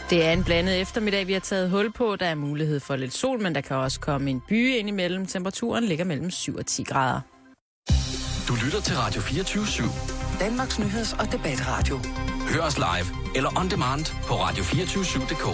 Det er en blandet eftermiddag, vi har taget hul på. Der er mulighed for lidt sol, men der kan også komme en byge ind imellem. Temperaturen ligger mellem 7 og 10 grader. Du lytter til Radio 24/7. Danmarks nyheds- og debatradio. Hør os live eller on demand på radio247.dk.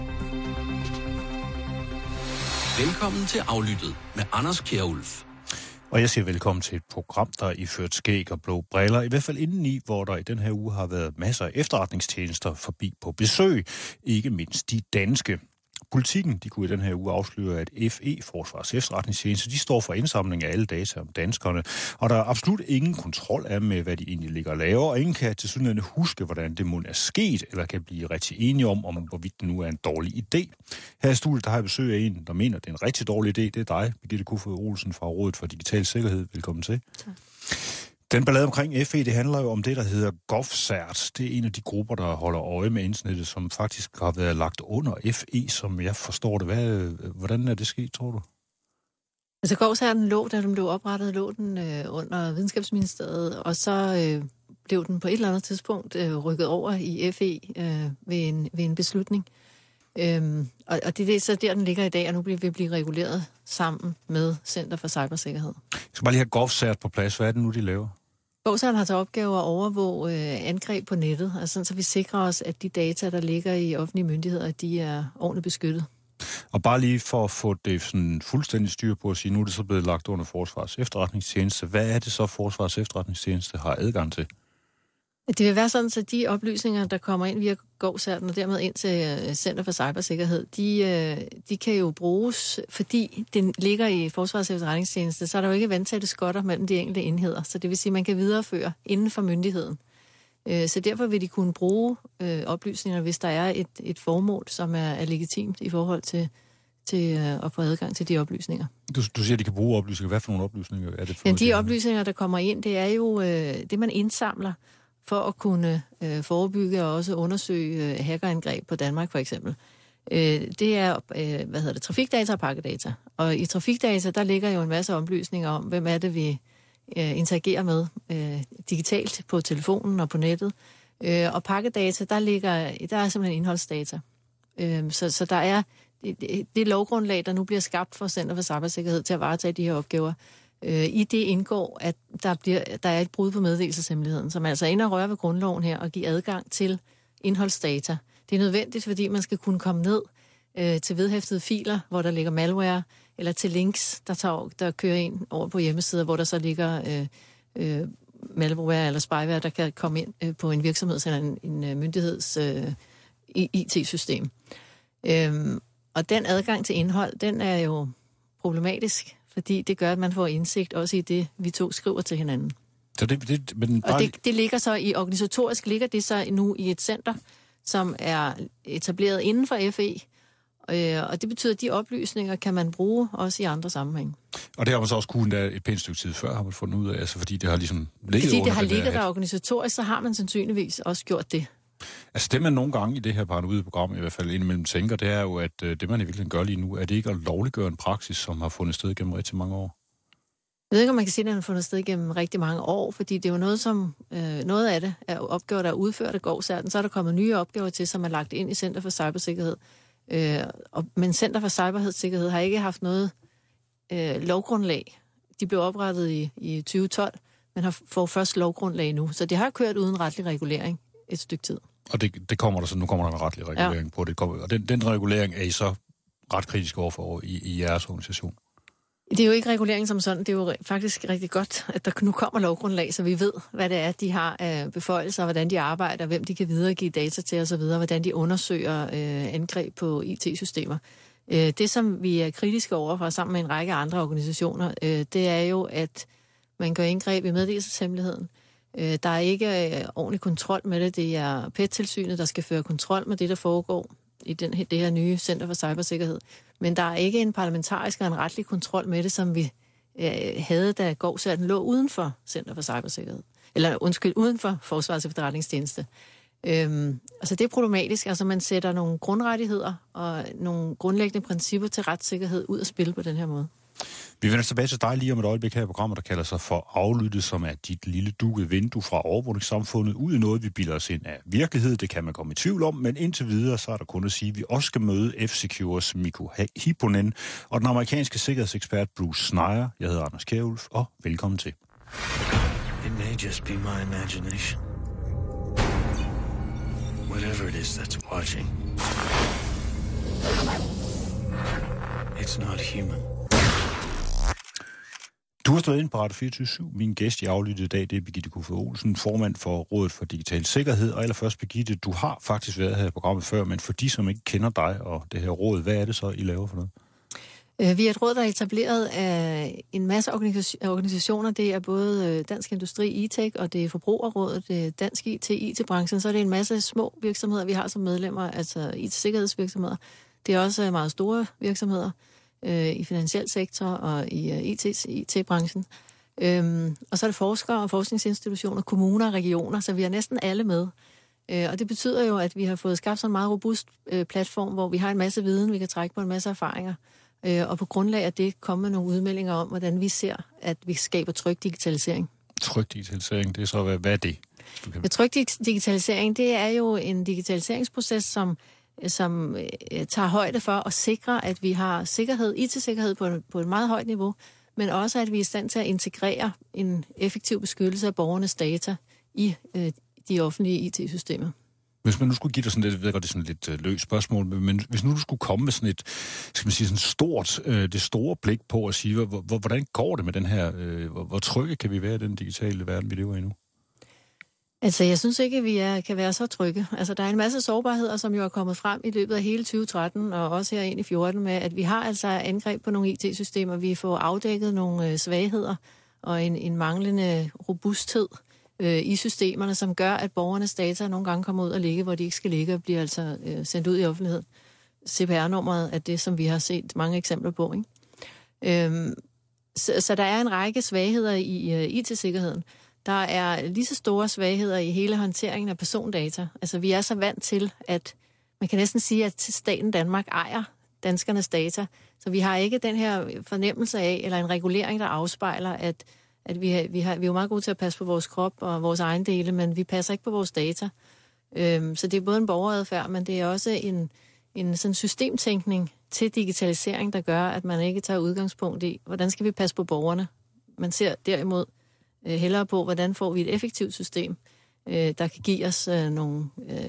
Velkommen til Aflyttet med Anders Kjærulf. Og jeg siger velkommen til et program, der er iført skæg og blå briller. I hvert fald indeni, hvor der i den her uge har været masser af efterretningstjenester forbi på besøg. Ikke mindst de danske. Politikken, de kunne i den her uge afsløre, at FE, Forsvarets Efterretningstjeneste, de står for indsamling af alle data om danskerne. Og der er absolut ingen kontrol af med, hvad de egentlig ligger og laver. Og ingen kan tilsyneladende huske, hvordan det må er sket, eller kan blive rigtig enige om hvorvidt det nu er en dårlig idé. Her i studiet, der har jeg besøg af en, der mener, det er en rigtig dårlig idé. Det er dig, Birgitte Kofod Olsen fra Rådet for Digital Sikkerhed. Velkommen til. Tak. Den ballade omkring FE, det handler jo om det, der hedder GovCert. Det er en af de grupper, der holder øje med internettet, som faktisk har været lagt under FE, som jeg forstår det. Hvordan er det sket, tror du? Altså GovCerten lå, da den blev oprettet, lå den under Videnskabsministeriet, og så blev den på et eller andet tidspunkt rykket over i FE ved en beslutning. Og det er så der, den ligger i dag, og nu vil vi blive reguleret sammen med Center for Cybersikkerhed. Jeg skal bare lige have GovCert på plads. Hvad er det nu, de laver? GovCert har til opgave at overvåge angreb på nettet, altså sådan, så vi sikrer os, at de data, der ligger i offentlige myndigheder, de er ordentligt beskyttet. Og bare lige for at få det sådan fuldstændig styr på at sige, nu er det så blevet lagt under Forsvarets Efterretningstjeneste. Hvad er det så, Forsvarets Efterretningstjeneste har adgang til? Det vil være sådan, at de oplysninger, der kommer ind via GovCerten og dermed ind til Center for Cybersikkerhed, de kan jo bruges, fordi den ligger i Forsvarets Efterretningstjeneste, så er der jo ikke vandtætte skotter mellem de enkelte enheder. Så det vil sige, at man kan videreføre inden for myndigheden. Så derfor vil de kunne bruge oplysninger, hvis der er et formål, som er legitimt i forhold til at få adgang til de oplysninger. Du siger, at de kan bruge oplysninger. Hvad for nogle oplysninger er det for? Ja, de oplysninger, der kommer ind, det er jo det, man indsamler for at kunne forebygge og også undersøge hackerangreb på Danmark, for eksempel. Det er, trafikdata og pakkedata. Og i trafikdata, der ligger jo en masse oplysninger om, hvem er det, vi interagerer med digitalt på telefonen og på nettet. Og pakkedata, der er simpelthen indholdsdata. Så der er det lovgrundlag, der nu bliver skabt for Center for Cybersikkerhed til at varetage de her opgaver. I det indgår, at der er et brud på meddelelseshemmeligheden, som altså ender og rører ved grundloven her og giver adgang til indholdsdata. Det er nødvendigt, fordi man skal kunne komme ned til vedhæftede filer, hvor der ligger malware, eller til links, der kører ind over på hjemmesider, hvor der så ligger malware eller spyware, der kan komme ind på en virksomheds eller en myndigheds IT-system. Og den adgang til indhold, den er jo problematisk, fordi det gør, at man får indsigt også i det, vi to skriver til hinanden. Så det ligger så organisatorisk ligger det så nu i et center, som er etableret inden for FE, og det betyder, at de oplysninger kan man bruge også i andre sammenhænge. Og det har man så også kunnet et pænt stykke tid før, har man fundet ud af, altså fordi det har ligesom ligget fordi det har ligget der organisatorisk, så har man sandsynligvis også gjort det. Altså det, man nogle gange i det her paranoide program, i hvert fald indimellem tænker, det er jo, at det, man i virkeligheden gør lige nu, er det ikke at lovliggøre en praksis, som har fundet sted gennem rigtig mange år? Jeg ved ikke, om man kan sige, at den har fundet sted gennem rigtig mange år, fordi det er jo noget, som noget af det er opgaver, der er udført af GovCerten. Så er der kommet nye opgaver til, som er lagt ind i Center for Cybersikkerhed. Men Center for Cybersikkerhed har ikke haft noget lovgrundlag. De blev oprettet i 2012, men får først lovgrundlag nu. Så det har kørt uden retlig regulering et stykke tid. Og det kommer der så, nu kommer der en retlig regulering på det. Og den regulering er I så ret kritisk overfor i jeres organisation? Det er jo ikke regulering som sådan. Det er jo faktisk rigtig godt, at der nu kommer lovgrundlag, så vi ved, hvad det er, de har af beføjelser, hvordan de arbejder, hvem de kan videregive data til osv., hvordan de undersøger angreb på IT-systemer. Det, som vi er kritiske overfor sammen med en række andre organisationer, det er jo, at man gør indgreb i meddelelseshemmeligheden. Der er ikke ordentlig kontrol med det. Det er PET-tilsynet, der skal føre kontrol med det, der foregår i det her nye Center for Cybersikkerhed. Men der er ikke en parlamentarisk og en retlig kontrol med det, som vi havde, da GovCerten lå uden for Center for Cybersikkerhed. Eller uden for Forsvarets Efterretningstjeneste. Altså det er problematisk. Altså man sætter nogle grundrettigheder og nogle grundlæggende principper til retssikkerhed ud at spille på den her måde. Vi vender tilbage til dig lige om et øjeblik her i programmet, der kalder sig for Aflyttet, som er dit lille dukkede vindue fra overvågningssamfundet ud i noget, vi bilder os ind af virkelighed. Det kan man komme i tvivl om, men indtil videre så er der kun at sige, at vi også skal møde F-Secures Mikko Hipponen og den amerikanske sikkerhedsekspert Bruce Schneier. Jeg hedder Anders Kjærulf, og velkommen til. It may just be my imagination. Whatever it is that's watching, it's not human. Du har stået ind på Radio 24/7. Min gæst i Aflyttet i dag, det er Birgitte Kofod Olsen, formand for Rådet for Digital Sikkerhed. Og allerførst, Birgitte, du har faktisk været her i programmet før, men for de, som ikke kender dig og det her råd, hvad er det så, I laver for noget? Vi er et råd, der er etableret af en masse organisationer. Det er både Dansk Industri, E-Tech, og det er Forbrugerrådet, det er Dansk IT, IT-branchen. Så er det en masse små virksomheder, vi har som medlemmer, altså IT-sikkerhedsvirksomheder. Det er også meget store virksomheder i finansiel sektor og i IT-branchen. Og så er det forskere og forskningsinstitutioner, kommuner og regioner, så vi har næsten alle med. Og det betyder jo, at vi har fået skabt sådan en meget robust platform, hvor vi har en masse viden, vi kan trække på en masse erfaringer. Og på grundlag af det kommer nogle udmeldinger om, hvordan vi ser, at vi skaber tryg digitalisering. Tryg digitalisering, det er så, hvad er det? Tryg digitalisering, det er jo en digitaliseringsproces, som tager højde for at sikre, at vi har sikkerhed, IT-sikkerhed på et meget højt niveau, men også at vi er i stand til at integrere en effektiv beskyttelse af borgernes data i de offentlige IT-systemer. Hvis man nu skulle give dig sådan lidt, jeg ved godt, det er sådan lidt løst spørgsmål, men hvis nu du skulle komme med sådan et, skal man sige, sådan stort, det store blik på at sige, hvordan går det med den her, hvor trygge kan vi være i den digitale verden, vi lever i nu? Altså, jeg synes ikke, at vi kan være så trygge. Altså, der er en masse sårbarheder, som jo er kommet frem i løbet af hele 2013, og også her ind i 2014, med at vi har altså angreb på nogle IT-systemer. Vi får afdækket nogle svagheder og en manglende robusthed i systemerne, som gør, at borgernes data nogle gange kommer ud og ligge, hvor de ikke skal ligge, og bliver altså sendt ud i offentlighed. CPR-nummeret er det, som vi har set mange eksempler på, ikke? Så der er en række svagheder i IT-sikkerheden. Der er lige så store svagheder i hele håndteringen af persondata. Altså, vi er så vant til, at man kan næsten sige, at staten Danmark ejer danskernes data. Så vi har ikke den her fornemmelse af, eller en regulering, der afspejler, at vi er jo meget gode til at passe på vores krop og vores ejendele, men vi passer ikke på vores data. Så det er både en borgeradfærd, men det er også en sådan systemtænkning til digitalisering, der gør, at man ikke tager udgangspunkt i, hvordan skal vi passe på borgerne. Man ser derimod hellere på, hvordan får vi et effektivt system, der kan give os nogle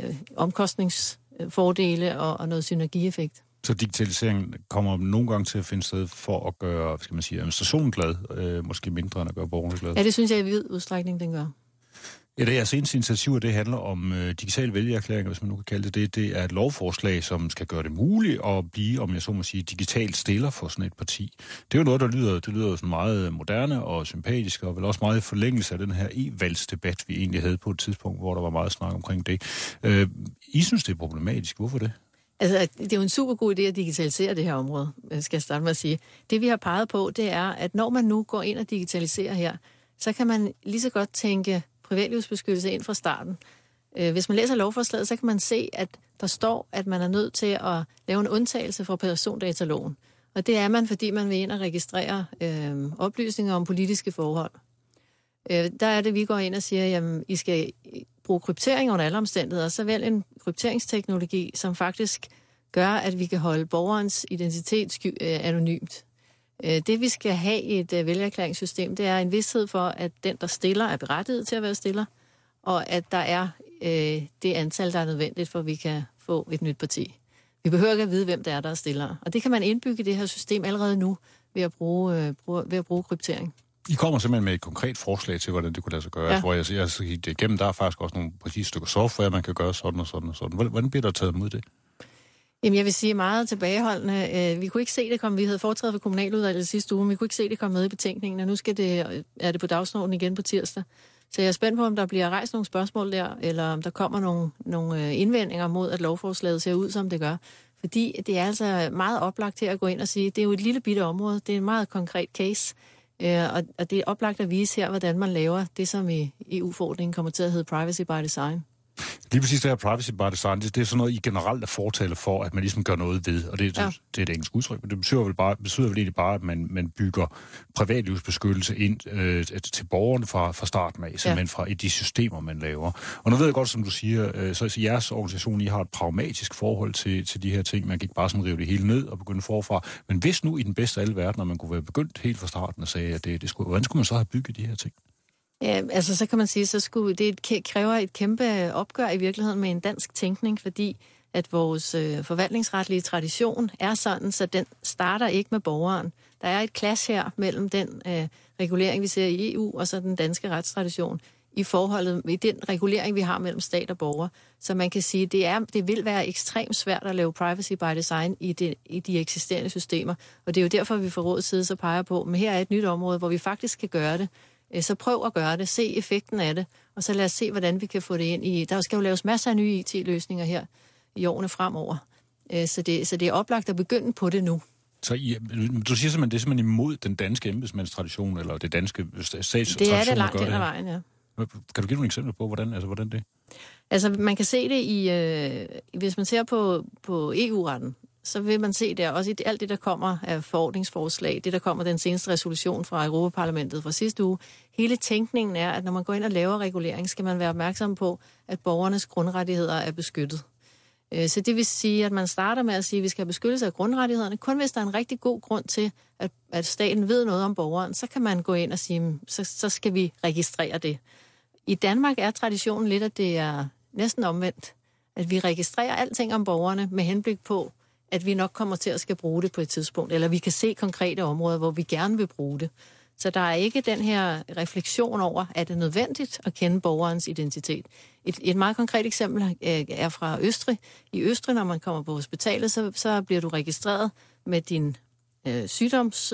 omkostningsfordele og noget synergieffekt. Så digitaliseringen kommer nogle gange til at finde sted for at gøre, skal man sige, administrationen glad, måske mindre end at gøre borgerne glad? Ja, det synes jeg i vid udstrækning, den gør. Ja, det er jeres eneste initiativer, det handler om digitale vælgererklæringer, hvis man nu kan kalde det. Det er et lovforslag, som skal gøre det muligt at blive, om jeg så må sige, digitalt stiller for sådan et parti. Det er jo noget, det lyder sådan meget moderne og sympatisk, og vel også meget i forlængelse af den her e-valgsdebat, vi egentlig havde på et tidspunkt, hvor der var meget snak omkring det. I synes, det er problematisk. Hvorfor det? Altså, det er jo en super god idé at digitalisere det her område, skal jeg starte med at sige. Det, vi har peget på, det er, at når man nu går ind og digitaliserer her, så kan man lige så godt tænke privatlivsbeskyttelse ind fra starten. Hvis man læser lovforslaget, så kan man se, at der står, at man er nødt til at lave en undtagelse fra persondataloven. Og det er man, fordi man vil ind og registrere oplysninger om politiske forhold. Der er det, vi går ind og siger, jamen, I skal bruge kryptering under alle omstændigheder, så vælg en krypteringsteknologi, som faktisk gør, at vi kan holde borgerens identitet anonymt. Det, vi skal have i et vælgererklæringssystem, det er en vished for, at den, der stiller, er berettiget til at være stiller, og at der er det antal, der er nødvendigt, for at vi kan få et nyt parti. Vi behøver ikke at vide, hvem det er, der er stillere. Og det kan man indbygge i det her system allerede nu ved at bruge kryptering. I kommer simpelthen med et konkret forslag til, hvordan det kunne lade sig gøre. Ja. Hvor jeg har givet det igennem, der er faktisk også nogle præcise stykker software, man kan gøre sådan og sådan og sådan. Hvordan bliver der taget imod det? Jamen, jeg vil sige meget tilbageholdende. Vi kunne ikke se det komme. Vi havde foretrædet for kommunaludvalget sidste uge, men vi kunne ikke se det komme med i betænkningen, og nu er det på dagsordenen igen på tirsdag. Så jeg er spændt på, om der bliver rejst nogle spørgsmål der, eller om der kommer nogle indvendinger mod, at lovforslaget ser ud, som det gør. Fordi det er altså meget oplagt til at gå ind og sige, det er jo et lille bitte område, det er en meget konkret case, og det er oplagt at vise her, hvordan man laver det, som i EU-forordningen kommer til at hedde privacy by design. Lige præcis det her privacy by design, det er sådan noget, I generelt er fortaler for, at man ligesom gør noget ved, og det er et engelsk udtryk, men det betyder vel egentlig bare, at man bygger privatlivsbeskyttelse ind til borgerne fra starten af, simpelthen fra de systemer, man laver. Og nu ved jeg godt, som du siger, så jeres organisation, I har et pragmatisk forhold til de her ting. Man kan ikke bare sådan rive det hele ned og begynde forfra. Men hvis nu i den bedste af alle verdener, man kunne være begyndt helt fra starten og sige, at hvordan skulle man så have bygget de her ting? Ja, altså så kan man sige, det kræver et kæmpe opgør i virkeligheden med en dansk tænkning, fordi at vores forvaltningsretlige tradition er sådan, så den starter ikke med borgeren. Der er et clash her mellem den regulering, vi ser i EU, og så den danske retstradition i forholdet med den regulering, vi har mellem stat og borger. Så man kan sige, det vil være ekstremt svært at lave privacy by design i de eksisterende systemer, og det er jo derfor, vi fra rådets side så peger på, men her er et nyt område, hvor vi faktisk kan gøre det. Så prøv at gøre det, se effekten af det, og så lad os se, hvordan vi kan få det ind i... Der skal jo laves masser af nye IT-løsninger her i årene fremover. Så det er oplagt at begynde på det nu. Så du siger simpelthen, det er simpelthen imod den danske embedsmandstradition, eller det danske statstradition? Det er det langt hen ad vejen, ja. Kan du give nogle eksempler på, hvordan det? Altså, man kan se det hvis man ser på EU-retten, så vil man se der også i alt det, der kommer af forordningsforslag, det, der kommer den seneste resolution fra Europaparlamentet fra sidste uge. Hele tænkningen er, at når man går ind og laver regulering, skal man være opmærksom på, at borgernes grundrettigheder er beskyttet. Så det vil sige, at man starter med at sige, at vi skal have beskyttelse af grundrettighederne. Kun hvis der er en rigtig god grund til, at staten ved noget om borgeren, så kan man gå ind og sige, så skal vi registrere det. I Danmark er traditionen lidt, at det er næsten omvendt. At vi registrerer alting om borgerne med henblik på, at vi nok kommer til at skal bruge det på et tidspunkt, eller vi kan se konkrete områder, hvor vi gerne vil bruge det. Så der er ikke den her refleksion over, at det er nødvendigt at kende borgerens identitet. Et meget konkret eksempel er fra Østrig. I Østrig, når man kommer på hospitalet, så bliver du registreret med din sygdoms...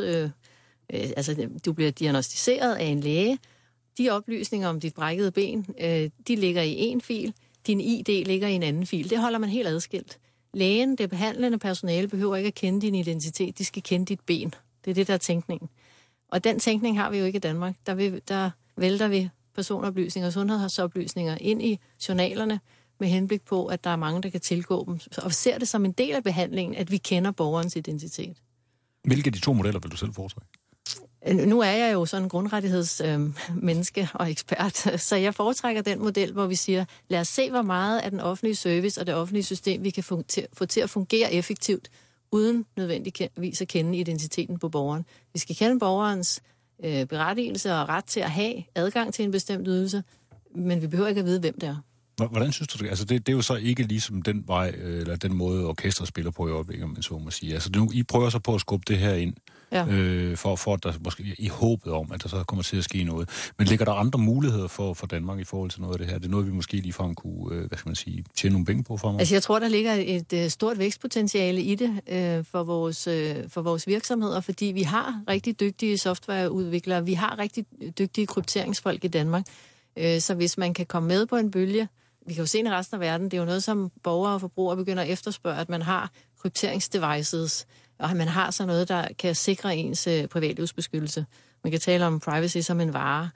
altså, du bliver diagnosticeret af en læge. De oplysninger om dit brækkede ben, de ligger i en fil. Din ID ligger i en anden fil. Det holder man helt adskilt. Lægen, det behandlende personale, behøver ikke at kende din identitet. De skal kende dit ben. Det er det, der er tænkningen. Og den tænkning har vi jo ikke i Danmark. Der vælter vi personoplysninger og sundhedsoplysninger ind i journalerne med henblik på, at der er mange, der kan tilgå dem. Og ser det som en del af behandlingen, at vi kender borgerens identitet. Hvilke af de to modeller vil du selv foretrække? Nu er jeg jo sådan en grundrettighedsmenneske og ekspert, så jeg foretrækker den model, hvor vi siger, lad os se, hvor meget af den offentlige service og det offentlige system, vi kan få til at fungere effektivt, uden nødvendigvis at kende identiteten på borgeren. Vi skal kende borgerens berettigelse og ret til at have adgang til en bestemt ydelse, men vi behøver ikke at vide, hvem det er. Hvordan synes du det? Altså det er jo så ikke ligesom den vej, eller den måde, orkestret spiller på i øjeblikket, man så må sige. Altså nu, I prøver så på at skubbe det her ind, for at der måske i håbet om, at der så kommer til at ske noget. Men ligger der andre muligheder for Danmark i forhold til noget af det her? Det er noget, vi måske ligefrem kunne, tjene nogle penge på fremover? Altså jeg tror, der ligger et stort vækstpotentiale i det for vores virksomheder, fordi vi har rigtig dygtige softwareudviklere, vi har rigtig dygtige krypteringsfolk i Danmark. Så hvis man kan komme med på en bølge, vi kan jo se i resten af verden, det er jo noget, som borgere og forbrugere begynder at efterspørge, at man har krypteringsdevices, og at man har sådan noget, der kan sikre ens privatlivsbeskyttelse. Man kan tale om privacy som en vare.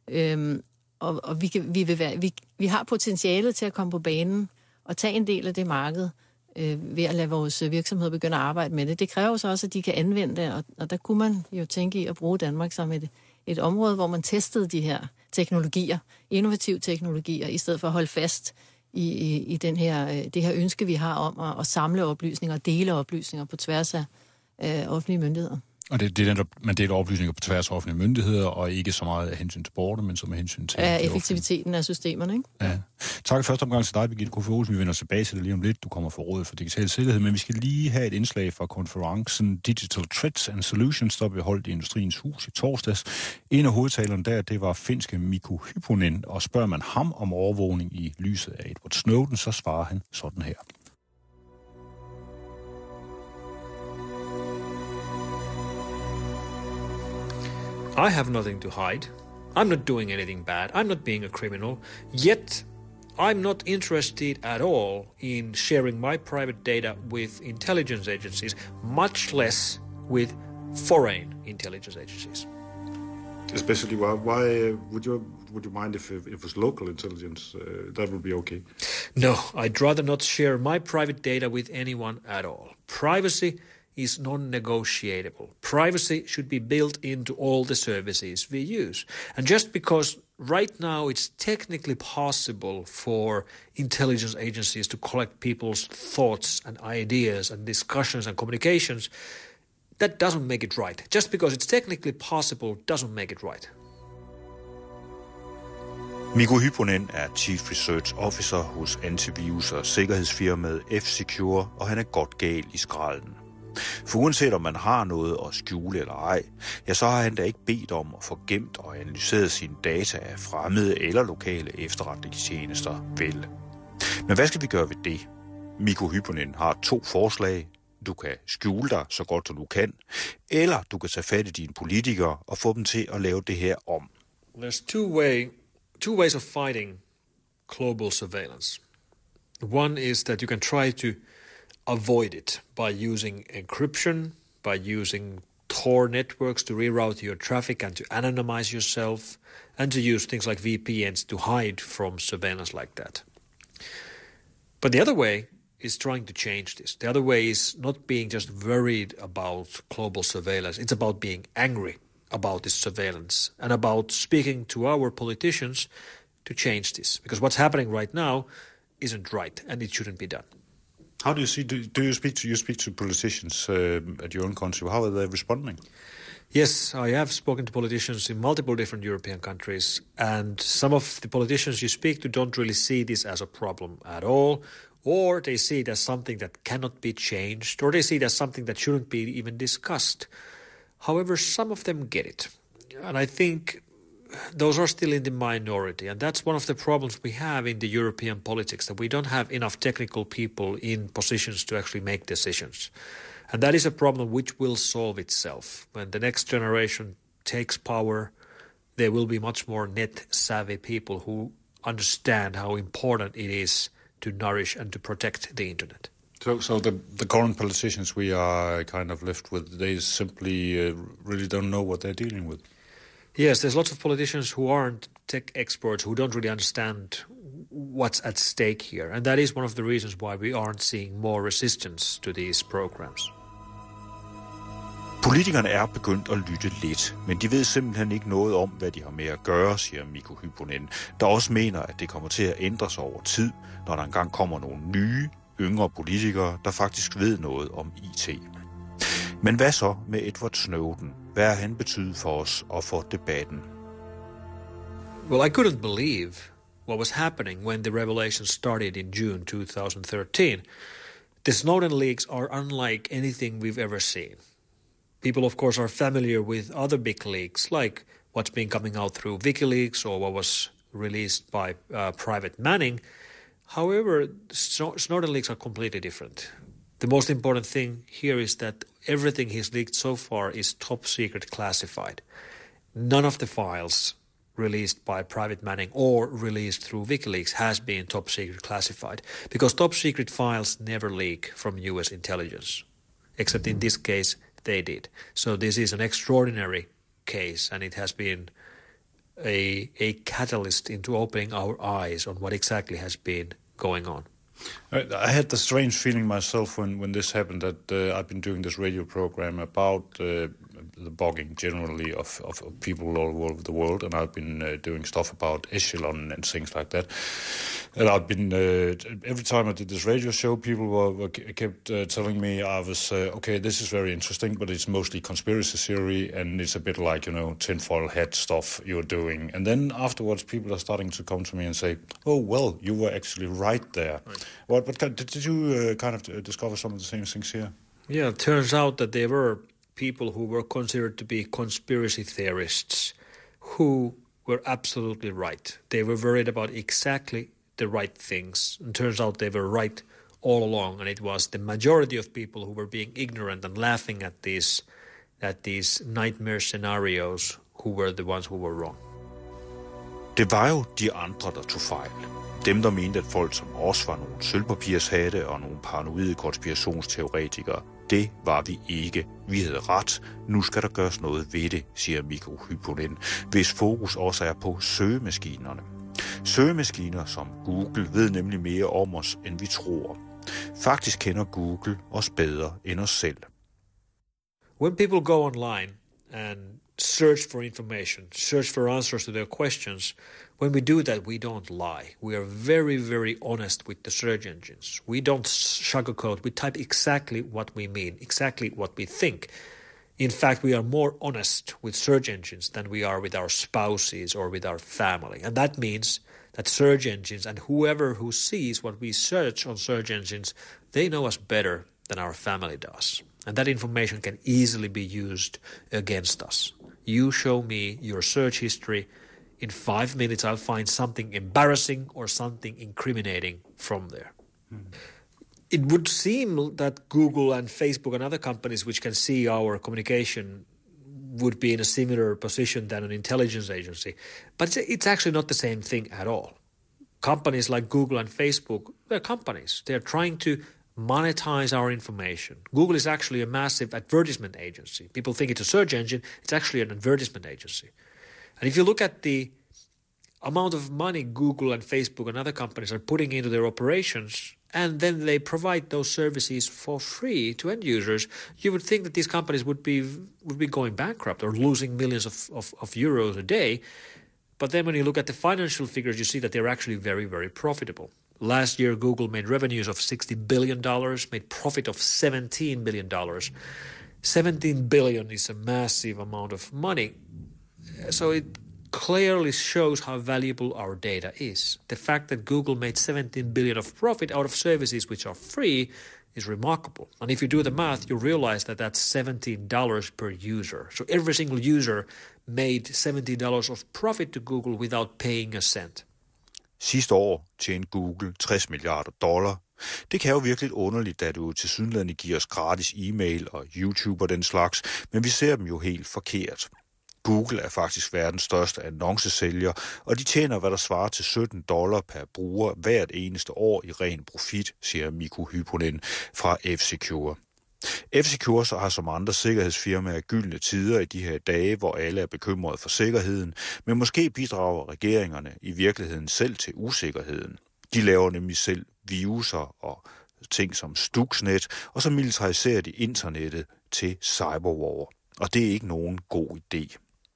Og vi har potentialet til at komme på banen og tage en del af det marked ved at lade vores virksomheder begynde at arbejde med det. Det kræver så også, at de kan anvende det, og der kunne man jo tænke i at bruge Danmark som et område, hvor man testede de her teknologier, innovative teknologier, i stedet for at holde fast i det her ønske, vi har om at samle oplysninger og dele oplysninger på tværs af offentlige myndigheder. Og det er netop, man deler oplysninger på tværs af offentlige myndigheder, og ikke så meget af hensyn til borgerne, men som af hensyn til effektiviteten af systemerne, ikke? Ja. Tak i første omgang til dig, Birgitte Kofoed Olsen. Vi vender tilbage til det lige om lidt. Du kommer fra Rådet for Digital Sikkerhed, men vi skal lige have et indslag fra konferencen Digital Threats and Solutions, der blev holdt i Industriens Hus i torsdags. En af hovedtalerne der, det var finske Mikko Hyppönen, og spørger man ham om overvågning i lyset af Edward Snowden, så svarer han sådan her. I have nothing to hide. I'm not doing anything bad. I'm not being a criminal. Yet, I'm not interested at all in sharing my private data with intelligence agencies, much less with foreign intelligence agencies. Especially why would would you mind if it was local intelligence? That would be okay. No, I'd rather not share my private data with anyone at all. Privacy is non-negotiable. Privacy should be built into all the services we use. And just because right now it's technically possible for intelligence agencies to collect people's thoughts and ideas and discussions and communications, that doesn't make it right. Just because it's technically possible doesn't make it right. Mikko Hyppönen er Chief Research Officer hos antivirus- og sikkerhedsfirmaet F-Secure, og han er godt gal i skralden. For uanset om man har noget at skjule eller ej, ja, så har han da ikke bedt om at få gemt og analyseret sine data af fremmede eller lokale efterretningstjenester, vel. Men hvad skal vi gøre ved det? Mikko Hyppönen har 2 forslag. Du kan skjule dig så godt som du kan, eller du kan tage fat i dine politikere og få dem til at lave det her om. There's two ways of fighting global surveillance. One is that you can try to avoid it by using encryption, by using Tor networks to reroute your traffic and to anonymize yourself, and to use things like VPNs to hide from surveillance like that. But the other way is trying to change this. The other way is not being just worried about global surveillance. It's about being angry about this surveillance and about speaking to our politicians to change this. Because what's happening right now isn't right and it shouldn't be done. How do you see? Do you speak to politicians at your own country? How are they responding? Yes, I have spoken to politicians in multiple different European countries, and some of the politicians you speak to don't really see this as a problem at all, or they see it as something that cannot be changed, or they see it as something that shouldn't be even discussed. However, some of them get it, and I think those are still in the minority, and that's one of the problems we have in the European politics, that we don't have enough technical people in positions to actually make decisions. And that is a problem which will solve itself. When the next generation takes power, there will be much more net-savvy people who understand how important it is to nourish and to protect the internet. So the current politicians we are kind of left with, they simply really don't know what they're dealing with. Yes, there's lots of politicians who aren't tech experts, who don't really understand what's at stake here. And that is one of the reasons why we aren't seeing more resistance to these programs. Politikerne er begyndt at lytte lidt, men de ved simpelthen ikke noget om, hvad de har med at gøre, siger Mikko Hyppönen, der også mener, at det kommer til at ændre sig over tid, når der engang kommer nogle nye, yngre politikere, der faktisk ved noget om IT. Men hvad så med Edward Snowden? Hvad har han betydet for os og for debatten? Well, I couldn't believe what was happening when the revelations started in June 2013. The Snowden leaks are unlike anything we've ever seen. People, of course, are familiar with other big leaks, like what's been coming out through WikiLeaks or what was released by Private Manning. However, Snowden leaks are completely different. The most important thing here is that everything he's leaked so far is top secret classified. None of the files released by Private Manning or released through WikiLeaks has been top secret classified, because top secret files never leak from US intelligence, except in this case they did. So this is an extraordinary case, and it has been a catalyst into opening our eyes on what exactly has been going on. I had the strange feeling myself when this happened, that I've been doing this radio program about the bugging generally of people all over the world, and I've been doing stuff about Echelon and things like that. And I've been every time I did this radio show, people kept telling me I was okay. This is very interesting, but it's mostly conspiracy theory, and it's a bit like, you know, tinfoil hat stuff you're doing. And then afterwards, people are starting to come to me and say, "Oh well, you were actually right there." Right. What did you kind of discover some of the same things here? Yeah, it turns out that there were people who were considered to be conspiracy theorists who were absolutely right. They were worried about exactly the right things. And turns out they were right all along, and it was the majority of people who were being ignorant and laughing at these nightmare scenarios who were the ones who were wrong. Det var jo de andre, der tog fejl. Dem, der mente, at folk som os var nogle sølvpapirshatte og nogle paranoide konspirationsteoretikere, det var vi ikke. Vi havde ret. Nu skal der gøres noget ved det, siger Mikko Hyppönen, hvis fokus også er på søgemaskinerne. Søgemaskiner som Google ved nemlig mere om os, end vi tror. Faktisk kender Google os bedre end os selv. When people go online and search for information, search for answers to their questions, when we do that, we don't lie. We are very, very honest with the search engines. We don't sugarcoat. We type exactly what we mean, exactly what we think. In fact, we are more honest with search engines than we are with our spouses or with our family. And that means that search engines and whoever who sees what we search on search engines, they know us better than our family does. And that information can easily be used against us. You show me your search history. In 5 minutes, I'll find something embarrassing or something incriminating from there. It would seem that Google and Facebook and other companies which can see our communication would be in a similar position than an intelligence agency. But it's actually not the same thing at all. Companies like Google and Facebook, they're companies. They're trying to monetize our information. Google is actually a massive advertisement agency. People think it's a search engine. It's actually an advertisement agency. And if you look at the amount of money Google and Facebook and other companies are putting into their operations, and then they provide those services for free to end users, you would think that these companies would be going bankrupt or losing millions of euros a day. But then when you look at the financial figures, you see that they're actually very, very profitable. Last year, Google made revenues of $60 billion, made profit of $17 billion. $17 billion is a massive amount of money. So it clearly shows how valuable our data is. The fact that Google made $17 billion of profit out of services which are free is remarkable. And if you do the math, you realize that that's $17 per user. So every single user made $70 of profit to Google without paying a cent. Sidste år tjente Google $60 milliarder. Det kan jo virkelig underligt, da du tilsyneladende giver os gratis e-mail og YouTube og den slags, men vi ser dem jo helt forkert. Google er faktisk verdens største annoncesælger, og de tjener, hvad der svarer til $17 per bruger hvert eneste år i ren profit, siger Mikko Hyppönen fra F-Secure. F-Secure har som andre sikkerhedsfirmaer gyldne tider i de her dage, hvor alle er bekymrede for sikkerheden, men måske bidrager regeringerne i virkeligheden selv til usikkerheden. De laver nemlig selv viruser og ting som Stuxnet, og så militariserer de internettet til cyberwar. Og det er ikke nogen god idé.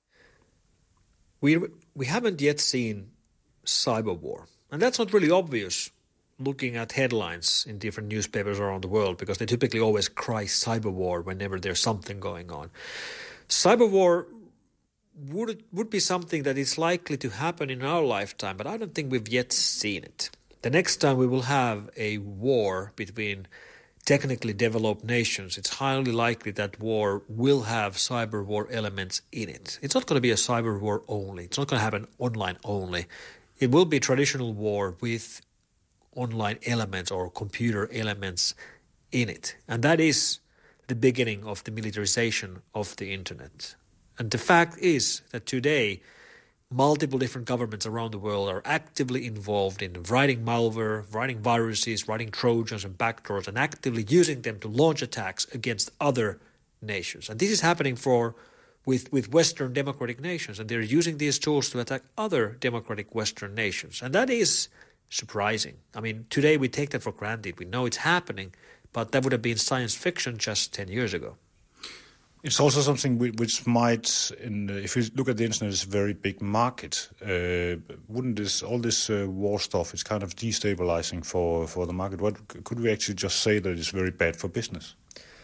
We haven't yet seen cyberwar, and that's not really obvious looking at headlines in different newspapers around the world, because they typically always cry cyberwar whenever there's something going on. Cyberwar would be something that is likely to happen in our lifetime, but I don't think we've yet seen it. The next time we will have a war between technically developed nations, it's highly likely that war will have cyber war elements in it. It's not going to be a cyber war only. It's not going to happen online only. It will be traditional war with online elements or computer elements in it. And that is the beginning of the militarization of the internet. And the fact is that today, multiple different governments around the world are actively involved in writing malware, writing viruses, writing Trojans and backdoors, and actively using them to launch attacks against other nations. And this is happening with Western democratic nations, and they're using these tools to attack other democratic Western nations. And that is surprising. I mean, today we take that for granted. We know it's happening, but that would have been science fiction just 10 years ago. It's also something which might, if you look at the internet, it's a very big market. Wouldn't all this war stuff, it's kind of destabilizing for the market? Could we actually just say that it's very bad for business?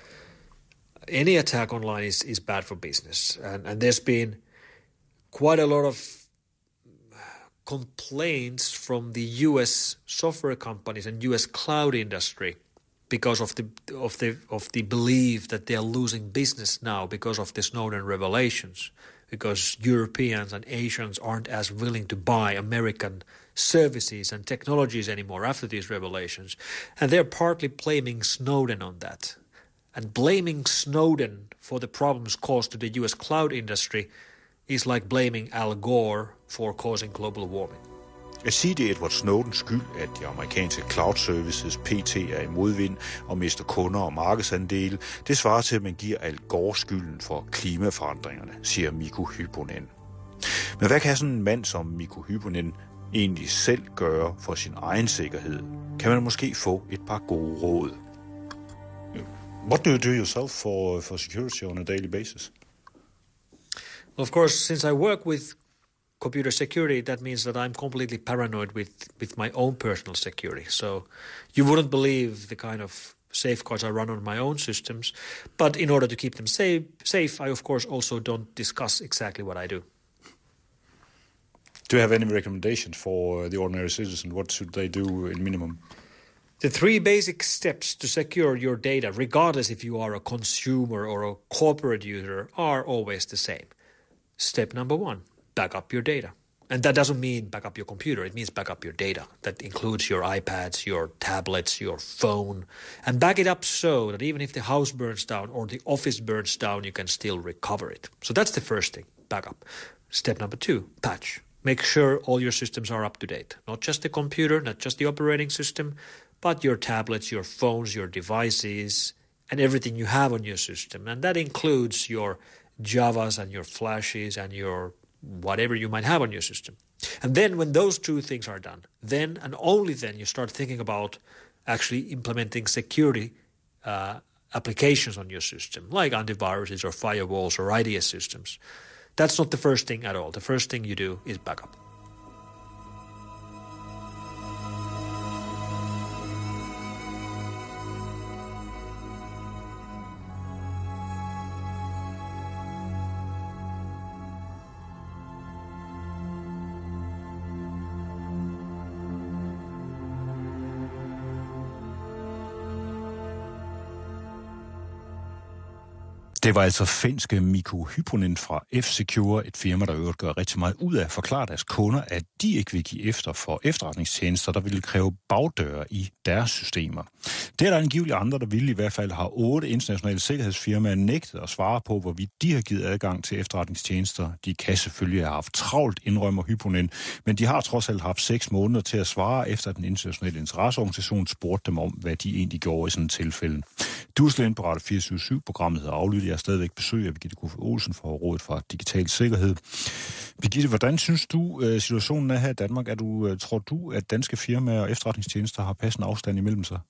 Any attack online is bad for business. And there's been quite a lot of complaints from the U.S. software companies and U.S. cloud industry because of the belief that they are losing business now because of the Snowden revelations, because Europeans and Asians aren't as willing to buy American services and technologies anymore after these revelations. And they're partly blaming Snowden on that. And blaming Snowden for the problems caused to the U.S. cloud industry is like blaming Al Gore for causing global warming. At sige det er Edward Snowdens skyld, at de amerikanske cloud services PT er i modvind og mister kunder og markedsandele, det svarer til, at man giver Al Gore skylden for klimaforandringerne, siger Mikko Hyppönen. Men hvad kan sådan en mand som Mikko Hyppönen egentlig selv gøre for sin egen sikkerhed? Kan man måske få et par gode råd? What do you do yourself for security on a daily basis? Well, of course, since I work with computer security, that means that I'm completely paranoid with my own personal security. So you wouldn't believe the kind of safeguards I run on my own systems. But in order to keep them safe, I of course also don't discuss exactly what I do. Do you have any recommendations for the ordinary citizen? What should they do in minimum? The 3 basic steps to secure your data, regardless if you are a consumer or a corporate user, are always the same. Step number 1, back up your data. And that doesn't mean back up your computer, it means back up your data. That includes your iPads, your tablets, your phone. And back it up so that even if the house burns down or the office burns down, you can still recover it. So that's the first thing, back up. Step number 2, patch. Make sure all your systems are up to date. Not just the computer, not just the operating system, but your tablets, your phones, your devices, and everything you have on your system. And that includes your Javas and your Flashes and your whatever you might have on your system. And then when those 2 things are done, then and only then you start thinking about actually implementing security applications on your system, like antiviruses or firewalls or IDS systems. That's not the first thing at all. The first thing you do is back up. Det var altså finske Mikko Hyppönen fra F-Secure, et firma, der øvrigt gør rigtig meget ud af at forklare deres kunder, at de ikke vil give efter for efterretningstjenester, der ville kræve bagdøre i deres systemer. Det er der angiveligt andre, der ville. I hvert fald har 8 internationale sikkerhedsfirmaer nægtet at svare på, hvorvidt de har givet adgang til efterretningstjenester. De kan selvfølgelig have haft travlt, indrømmer Hyppönen, men de har trods alt haft 6 måneder til at svare, efter den internationale interesseorganisation spurgte dem om, hvad de egentlig gjorde i sådan et tilfælde. Du er på Radio 24/7-programmet hedder Aflyttet. Jeg er stadigvæk besøg af Birgitte Kofod Olsen fra Rådet for Digital Sikkerhed. Birgitte, hvordan synes du, situationen er her i Danmark? Tror du, at danske firmaer og efterretningstjenester har passende afstand imellem sig?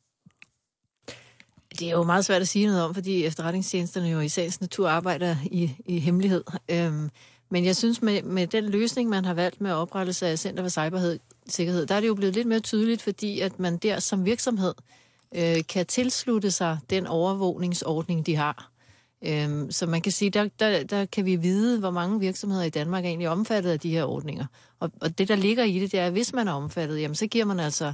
Det er jo meget svært at sige noget om, fordi efterretningstjenesterne jo i sagens natur arbejder i hemmelighed. Men jeg synes, med den løsning, man har valgt med oprettelse af Center for Cybersikkerhed, der er det jo blevet lidt mere tydeligt, fordi at man der som virksomhed kan tilslutte sig den overvågningsordning, de har. Så man kan sige, der kan vi vide, hvor mange virksomheder i Danmark er egentlig omfattet af de her ordninger. Og det, der ligger i det, det er, at hvis man er omfattet, jamen, så giver man altså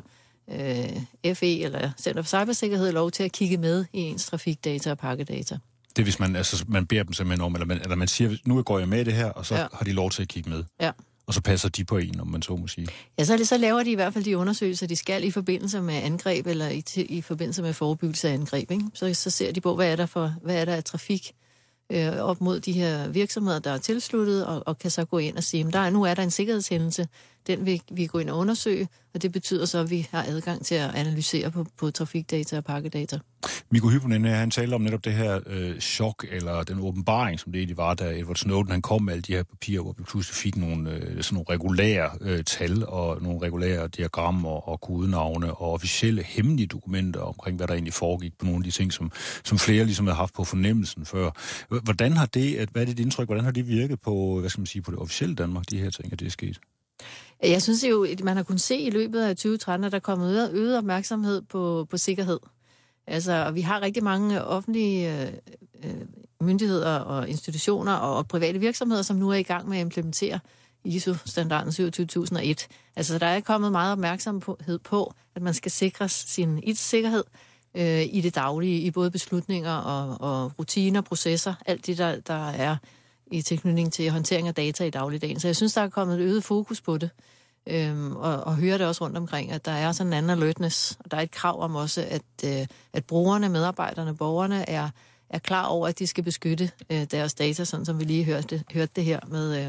FE eller Center for Cybersikkerhed lov til at kigge med i ens trafikdata og pakkedata. Det er, hvis man beder dem simpelthen om, eller man siger, nu går jeg med i det her, og så har de lov til at kigge med. Ja. Og så passer de på en, om man så må sige. Ja, så laver de i hvert fald de undersøgelser, de skal i forbindelse med angreb, eller i forbindelse med forebyggelse af angreb. Ikke? Så ser de på, hvad er der af trafik op mod de her virksomheder, der er tilsluttet, og kan så gå ind og sige, at nu er der en sikkerhedshændelse, den vil vi gå ind og undersøge, og det betyder så, at vi har adgang til at analysere på trafikdata og pakkedata. Mikko Hyppönen, han talte om netop det her chok, eller den åbenbaring, som det egentlig var, da Edward Snowden han kom med alle de her papirer, hvor vi pludselig fik sådan nogle regulære tal, og nogle regulære diagrammer og kodenavne, og officielle hemmelige dokumenter omkring, hvad der egentlig foregik på nogle af de ting, som flere ligesom havde haft på fornemmelsen før. Hvad er dit indtryk, hvordan har det virket på, på det officielle Danmark, de her ting, at det er sket? Jeg synes jo, at man har kunnet se i løbet af 2013, at der er kommet øget opmærksomhed på sikkerhed. Altså, vi har rigtig mange offentlige myndigheder og institutioner og private virksomheder, som nu er i gang med at implementere ISO-standarden 27001. Altså, der er kommet meget opmærksomhed på, at man skal sikre sin IT-sikkerhed i det daglige, i både beslutninger og rutiner, processer, alt det, der er i tilknytning til håndtering af data i dagligdagen. Så jeg synes, der er kommet et øget fokus på det, og hører det også rundt omkring, at der er sådan en anden alertness, og der er et krav om også, at brugerne, medarbejderne, borgerne er klar over, at de skal beskytte deres data, sådan som vi lige hørte det her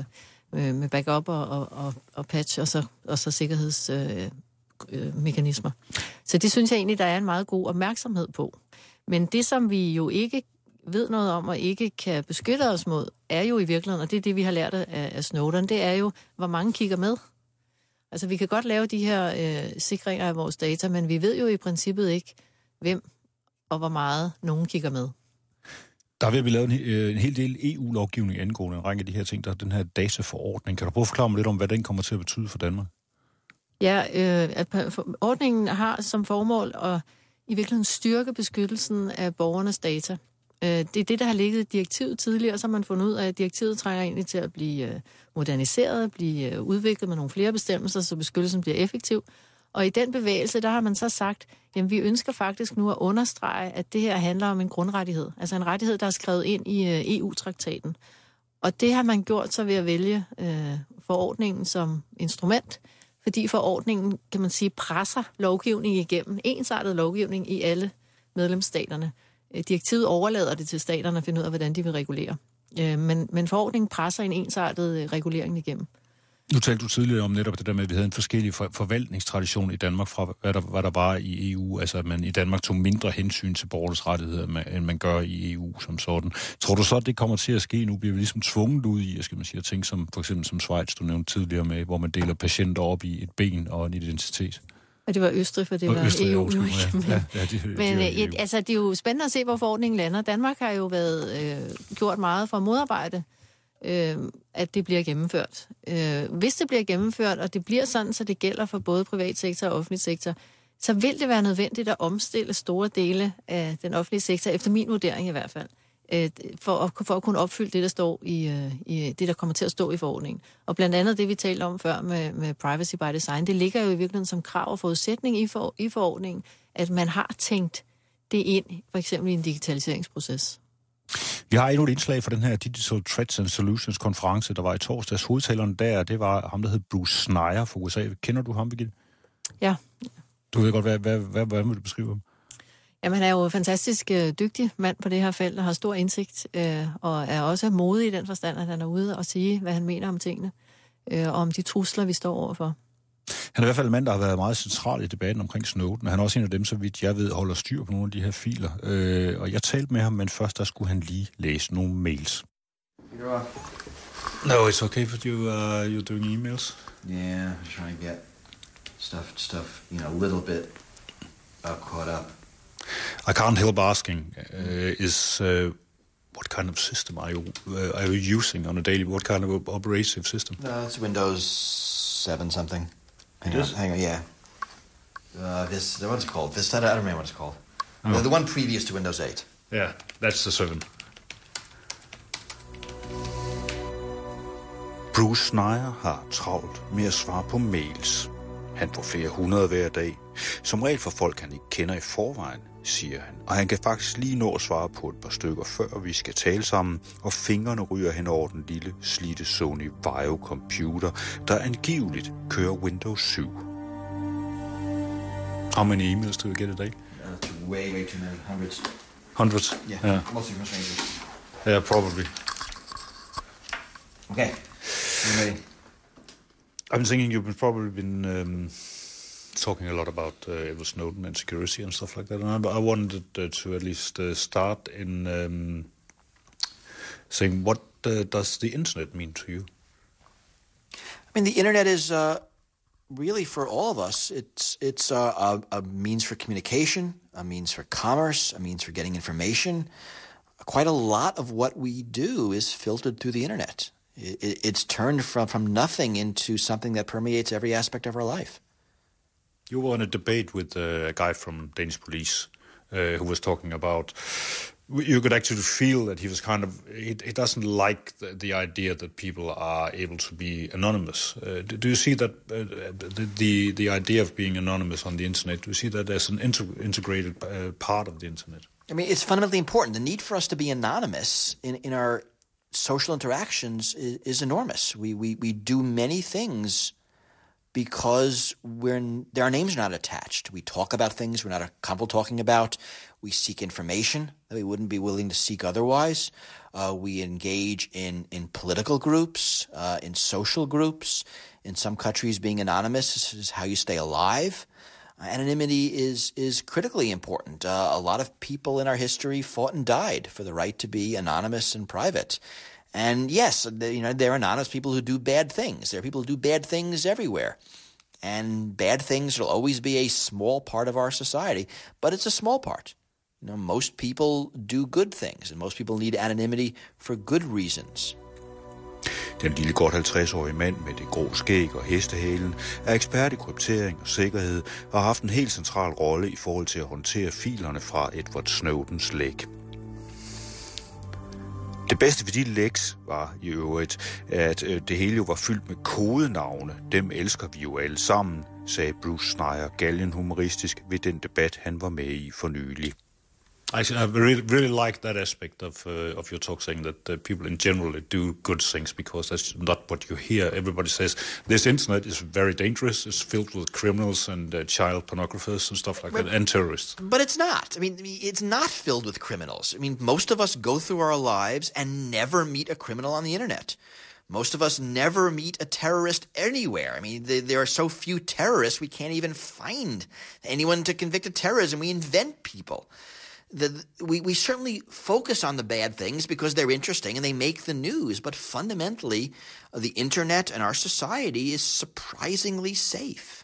med backup og patch, og så sikkerhedsmekanismer. Så det synes jeg egentlig, der er en meget god opmærksomhed på. Men det, som vi jo ikke ved noget om og ikke kan beskytte os mod, er jo i virkeligheden, og det er det, vi har lært af Snowden, det er jo, hvor mange kigger med. Altså, vi kan godt lave de her sikringer af vores data, men vi ved jo i princippet ikke, hvem og hvor meget nogen kigger med. Der vil vi lave en hel del EU-lovgivning angående en række af de her ting, der er den her dataforordning. Kan du prøve at forklare mig lidt om, hvad den kommer til at betyde for Danmark? Ja, ordningen har som formål at i virkeligheden styrke beskyttelsen af borgernes data. Det er det, der har ligget i direktivet tidligere, så har man fundet ud af, at direktivet trænger egentlig til at blive moderniseret, blive udviklet med nogle flere bestemmelser, så beskyttelsen bliver effektiv. Og i den bevægelse, der har man så sagt, jamen vi ønsker faktisk nu at understrege, at det her handler om en grundrettighed. Altså en rettighed, der er skrevet ind i EU-traktaten. Og det har man gjort så ved at vælge forordningen som instrument, fordi forordningen, kan man sige, presser lovgivning igennem, ensartet lovgivning i alle medlemsstaterne. Direktivet overlader det til staterne at finde ud af, hvordan de vil regulere. Men forordningen presser en ensartet regulering igennem. Nu talte du tidligere om netop det der med, at vi havde en forskellig forvaltningstradition i Danmark fra, hvad der var i EU. Altså, at man i Danmark tog mindre hensyn til borgernes rettigheder, end man gør i EU som sådan. Tror du så, at det kommer til at ske? Nu bliver vi ligesom tvunget ud i, skal man sige, ting som for eksempel som Schweiz, du nævnte tidligere med, hvor man deler patienter op i et ben og en identitet. Og det var Østrig, for det var Østrig, EU. Men altså, det er jo spændende at se, hvor forordningen lander. Danmark har jo været gjort meget for at modarbejde, at det bliver gennemført. Hvis det bliver gennemført, og det bliver sådan, så det gælder for både privat sektor og offentlig sektor, så vil det være nødvendigt at omstille store dele af den offentlige sektor, efter min vurdering i hvert fald, for at kunne opfylde det, der står i det, der kommer til at stå i forordningen. Og blandt andet det, vi talte om før med privacy by design, det ligger jo i virkeligheden som krav og forudsætning i forordningen, at man har tænkt det ind, for eksempel i en digitaliseringsproces. Vi har endnu et indslag fra den her Digital Threats and Solutions konference, der var i torsdags. Hovedtaleren der, det var ham, der hed Bruce Schneier fra USA. Kender du ham, Birgitte? Ja. Du ved godt, hvad vil du beskrive ham? Jamen, han er jo en fantastisk dygtig mand på det her felt, og har stor indsigt, og er også modig i den forstand, at han er ude og sige, hvad han mener om tingene, og om de trusler, vi står overfor. Han er i hvert fald en mand, der har været meget central i debatten omkring Snowden, og han er også en af dem, så vidt jeg ved, holder styr på nogle af de her filer. Og jeg talte med ham, men først der skulle han lige læse nogle mails. No, it's okay for you. You're doing emails? Yeah, I'm trying to get stuff, a little bit caught up. I can't help asking, what kind of system are you using on a daily? What kind of operative system? No, it's Windows 7 something. Hang on, yeah. What's it called? Vista, I don't remember what it's called. Oh. The one previous to Windows 8. Yeah, that's the 7. Bruce Schneier har travlt med at svare på mails. Han får flere hundrede hver dag. Som regel for folk, han ikke kender i forvejen, siger han. Og han kan faktisk lige nå at svare på et par stykker, før vi skal tale sammen, og fingrene ryger hen over den lille, slidte Sony Vaio-computer, der angiveligt kører Windows 7. How many emails do you get a day? Way too many. Hundreds. Hundreds? Yeah. Mostly from strangers. Yeah, probably. Okay. I've been thinking you've probably been talking a lot about Edward Snowden and security and stuff like that. And I wanted to at least start in saying, what does the internet mean to you? I mean, the internet is really for all of us. It's a means for communication, a means for commerce, a means for getting information. Quite a lot of what we do is filtered through the internet. It's turned from nothing into something that permeates every aspect of our life. You were in a debate with a guy from Danish police who was talking about, you could actually feel that he was kind of, he doesn't like the idea that people are able to be anonymous. Do you see that the idea of being anonymous on the internet, do you see that as an integrated part of the internet? I mean, it's fundamentally important. The need for us to be anonymous in our social interactions is enormous. We do many things because our names are not attached. We talk about things we're not comfortable talking about. We seek information that we wouldn't be willing to seek otherwise. We engage in political groups, in social groups. In some countries, being anonymous is how you stay alive. Anonymity is critically important. A lot of people in our history fought and died for the right to be anonymous and private. And yes, there are anonymous people who do bad things. There are people who do bad things everywhere. And bad things will always be a small part of our society, but it's a small part. Most people do good things, and most people need anonymity for good reasons. Den lille godt 50-årige mand med det grå skæg og hestehalen er ekspert i kryptering og sikkerhed og har haft en helt central rolle i forhold til at håndtere filerne fra Edward Snowdens læk. Det bedste ved de læks var i øvrigt, at det hele jo var fyldt med kodenavne. Dem elsker vi jo alle sammen, sagde Bruce Schneier galgenhumoristisk ved den debat, han var med i for nylig. I really like that aspect of your talk, saying that people in general do good things, because that's not what you hear. Everybody says this internet is very dangerous. It's filled with criminals and child pornographers and stuff like that, and terrorists. But it's not. I mean, it's not filled with criminals. I mean, most of us go through our lives and never meet a criminal on the internet. Most of us never meet a terrorist anywhere. I mean, there are so few terrorists, we can't even find anyone to convict of terrorism. We invent people. We certainly focus on the bad things because they're interesting and they make the news, but fundamentally, the internet and our society is surprisingly safe.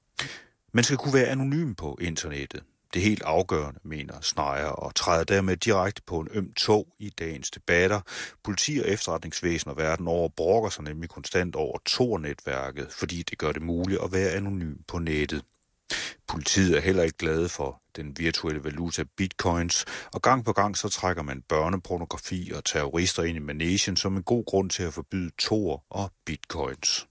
Man skal kunne være anonym på internettet. Det er helt afgørende, mener Schneier, og træder dermed direkte på en øm tog i dagens debatter. Politi og efterretningsvæsener verden over brokker sig nemlig konstant over Tor-netværket, fordi det gør det muligt at være anonym på nettet. Politiet er heller ikke glade for den virtuelle valuta bitcoins, og gang på gang så trækker man børnepornografi og terrorister ind i managen som en god grund til at forbyde Tor og bitcoins.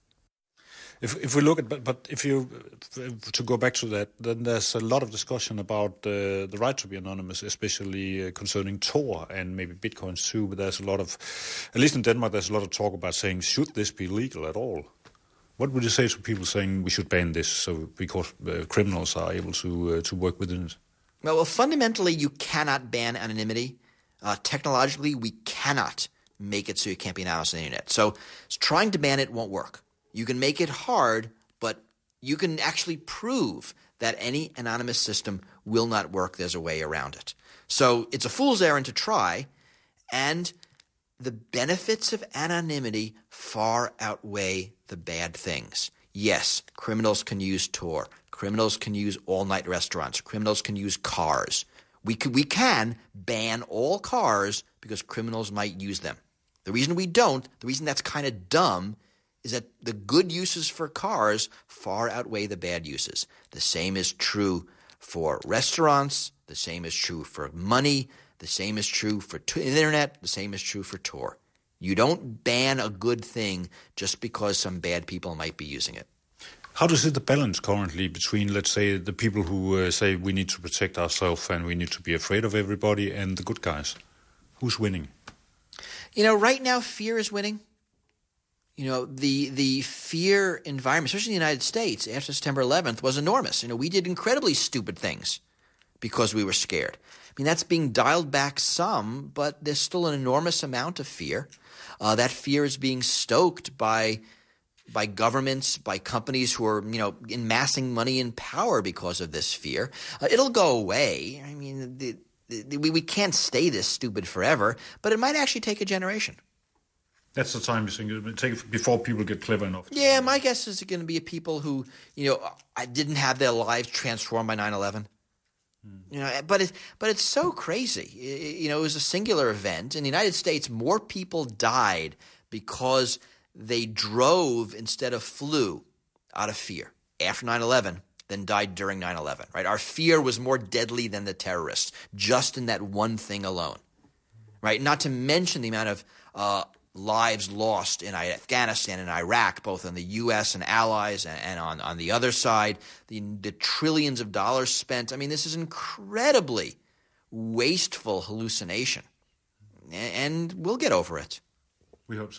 If we look at, but if you, to go back to that, then there's a lot of discussion about the right to be anonymous, especially concerning Tor and maybe bitcoins too, but there's a lot of, at least in Denmark, there's a lot of talk about saying, should this be legal at all? What would you say to people saying we should ban this because criminals are able to work within it? Well, fundamentally, you cannot ban anonymity. Technologically, we cannot make it so you can't be anonymous on the internet. So trying to ban it won't work. You can make it hard, but you can actually prove that any anonymous system will not work. There's a way around it. So it's a fool's errand to try, and the benefits of anonymity far outweigh the bad things. Yes, criminals can use Tor. Criminals can use all-night restaurants. Criminals can use cars. We can ban all cars because criminals might use them. The reason we don't, the reason that's kind of dumb, is that the good uses for cars far outweigh the bad uses. The same is true for restaurants. The same is true for money. The same is true for internet. The same is true for Tor. You don't ban a good thing just because some bad people might be using it. How does it the balance currently between, let's say, the people who say we need to protect ourselves and we need to be afraid of everybody, and the good guys? Who's winning? Right now, fear is winning. The fear environment, especially in the United States after September 11th, was enormous. We did incredibly stupid things because we were scared. I mean, that's being dialed back some, but there's still an enormous amount of fear. That fear is being stoked by governments, by companies who are, amassing money and power because of this fear. It'll go away. I mean, we can't stay this stupid forever, but it might actually take a generation. That's the time you think it will take before people get clever enough. Yeah, my guess is going to be people who, didn't have their lives transformed by 9/11. But it's so crazy. It was a singular event. In the United States, more people died because they drove instead of flew out of fear after 9/11 than died during 9/11. Right? Our fear was more deadly than the terrorists, just in that one thing alone. Right? Not to mention the amount of lives lost in Afghanistan and Iraq, both on the U.S. and allies and on the other side, the trillions of dollars spent. I mean, this is incredibly wasteful hallucination. And we'll get over it. We hope so.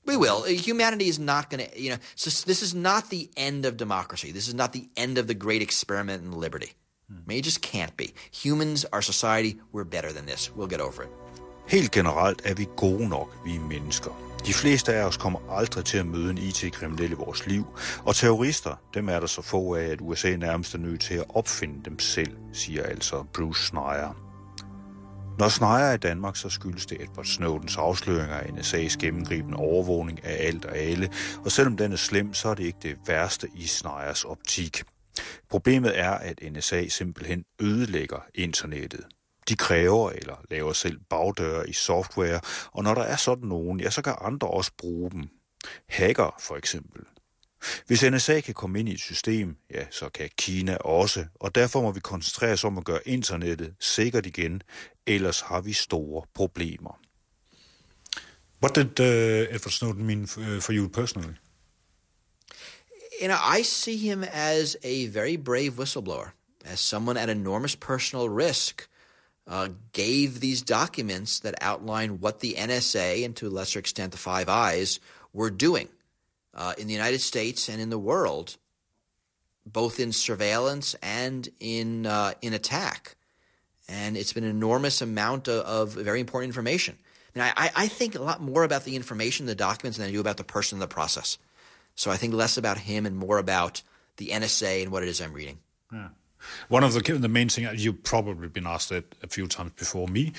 We will. Humanity is not going to, so this is not the end of democracy. This is not the end of the great experiment in liberty. I mean, it just can't be. Humans, our society, we're better than this. We'll get over it. Helt generelt er vi gode nok, vi mennesker. De fleste af os kommer aldrig til at møde en IT-kriminel i vores liv, og terrorister, dem er der så få af, at USA nærmest er nødt til at opfinde dem selv, siger altså Bruce Schneier. Når Schneier er i Danmark, så skyldes det Edward Snowdens afsløringer af NSA's gennemgribende overvågning af alt og alle, og selvom den er slem, så er det ikke det værste i Schneiers optik. Problemet er, at NSA simpelthen ødelægger internettet. De kræver eller laver selv bagdøre i software, og når der er sådan nogen, ja, så kan andre også bruge dem. Hacker for eksempel. Hvis NSA kan komme ind i et system, ja, så kan Kina også, og derfor må vi koncentrere os om at gøre internettet sikkert igen, ellers har vi store problemer. What did Edward Snowden mean for you personally? I see him as a very brave whistleblower, as someone at enormous personal risk gave these documents that outline what the NSA, and to a lesser extent the Five Eyes, were doing in the United States and in the world, both in surveillance and in attack. And it's been an enormous amount of very important information. I mean, I think a lot more about the information, the documents, than I do about the person in the process. So I think less about him and more about the NSA and what it is I'm reading. Yeah. One of the main things, you've probably been asked that a few times before me,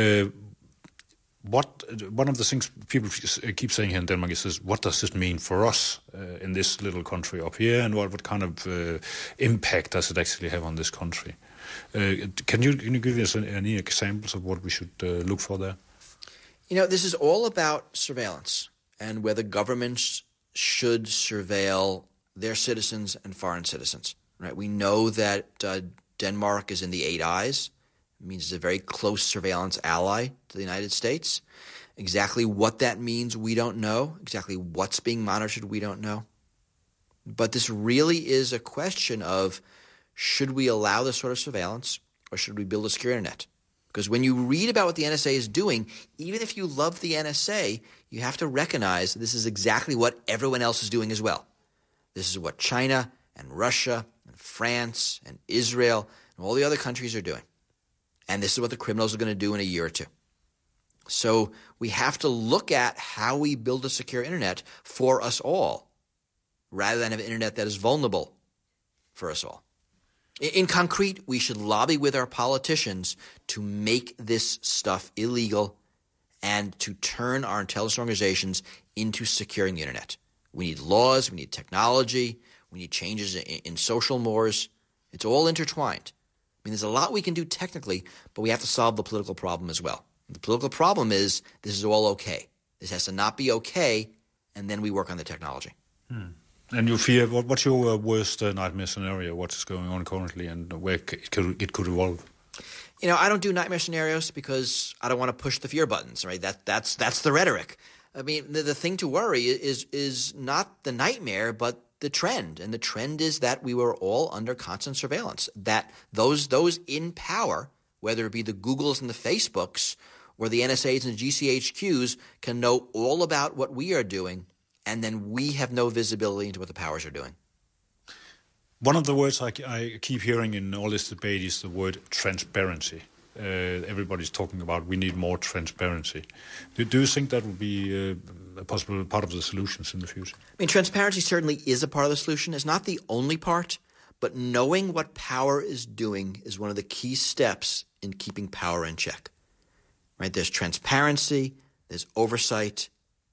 one of the things people keep saying here in Denmark is, what does this mean for us in this little country up here, and what kind of impact does it actually have on this country? Can you give us any examples of what we should look for there? This is all about surveillance and whether governments should surveil their citizens and foreign citizens. Right? We know that Denmark is in the Eight Eyes. It means it's a very close surveillance ally to the United States. Exactly what that means, we don't know. Exactly what's being monitored, we don't know. But this really is a question of, should we allow this sort of surveillance, or should we build a secure internet? Because when you read about what the NSA is doing, even if you love the NSA, you have to recognize this is exactly what everyone else is doing as well. This is what China and Russia and France and Israel and all the other countries are doing. And this is what the criminals are going to do in a year or two. So we have to look at how we build a secure internet for us all, rather than have an internet that is vulnerable for us all. In concrete, we should lobby with our politicians to make this stuff illegal and to turn our intelligence organizations into securing the internet. We need laws, we need technology, we need changes in social mores. It's all intertwined. I mean, there's a lot we can do technically, but we have to solve the political problem as well. The political problem is this is all okay. This has to not be okay, and then we work on the technology. And you fear, what's your worst nightmare scenario? What is going on currently, and where it could evolve? I don't do nightmare scenarios because I don't want to push the fear buttons, right? That's the rhetoric. I mean, the thing to worry is not the nightmare, but the trend. And the trend is that we were all under constant surveillance, that those in power, whether it be the Googles and the Facebooks or the NSAs and the GCHQs, can know all about what we are doing, and then we have no visibility into what the powers are doing. One of the words I keep hearing in all this debate is the word transparency. Everybody's talking about we need more transparency. Do you think that would be a possible part of the solutions in the future? I mean, transparency certainly is a part of the solution. It's not the only part, but knowing what power is doing is one of the key steps in keeping power in check. Right? There's transparency, there's oversight.